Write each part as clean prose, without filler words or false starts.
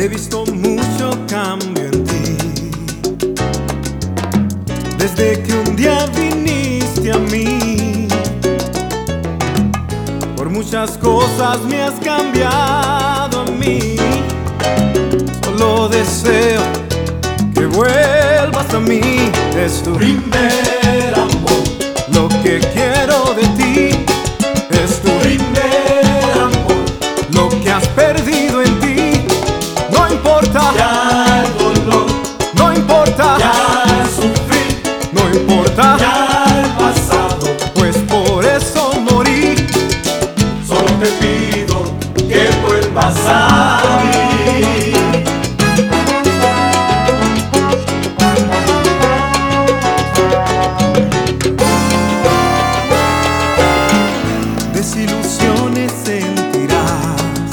He visto mucho cambio en ti, desde que un día viniste a mí. Por muchas cosas me has cambiado a mí. Solo deseo que vuelvas a mí. Es tu primer amor, lo que quiero de ti. Es tu primer amor, lo que has perdido en ti. No importa Ya el dolor, no importa ya el sufrir, no importa, ya el pasado. pues por eso morí. Solo te pido que vuelvas a mí. Desilusiones sentirás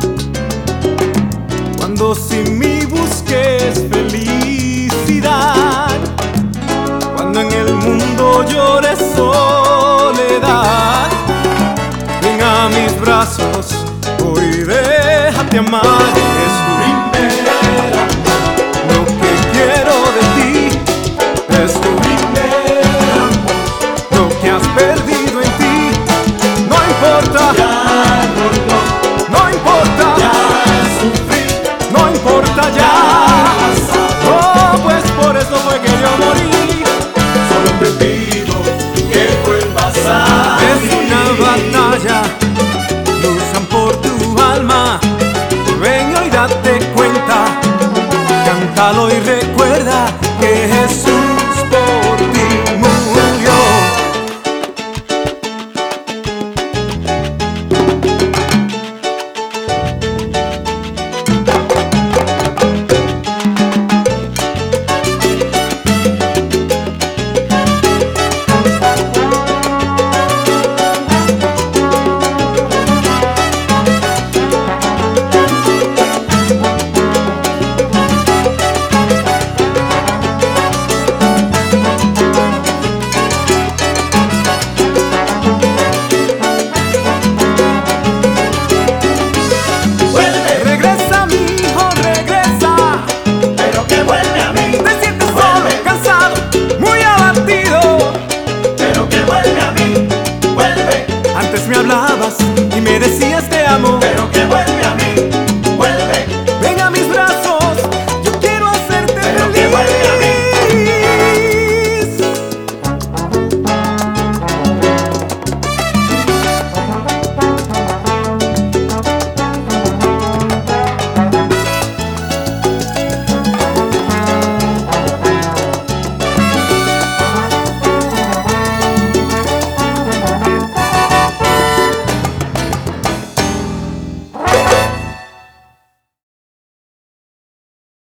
cuando sin mí busques felicidad, cuando en el mundo llores soledad. Ven a mis brazos, hoy déjate amar. Es tu Primer amor, lo que quiero de ti. Es tu primer amor, lo que has perdido en ti. No importa, ya el dolor, no importa, ya el sufrir, no importa ya ya. el pasado. Oh, pues por eso fue que yo morí. Solo te pido que vuelvas a Es mí. una batalla, luchan por tu alma. Ven hoy, date cuenta, cántalo y recuerda que Jesús por ti murió. Vuelve, Regresa, mi hijo, regresa. pero que vuelve a mí. Te sientes solo, cansado, muy abatido. Pero que vuelve a mí. Vuelve, Antes me hablabas